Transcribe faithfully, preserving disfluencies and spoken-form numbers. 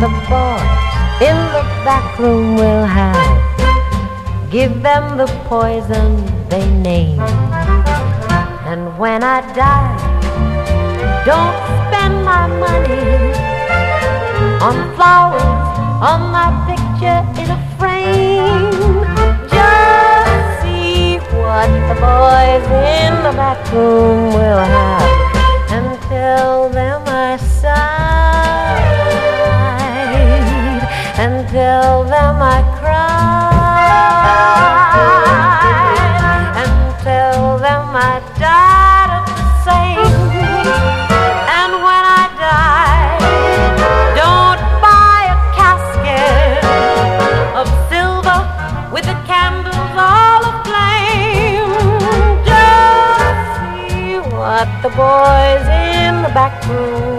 the boys in the back room will have. Give them the poison they name. And when I die, don't spend my money on flowers, on my picture in a frame. Just see what the boys in the back room will have, and tell them I sighed, and tell them I cried, and tell them I died of the same. And when I die, don't buy a casket of silver with the candles all aflame. Just see what the boys in the back room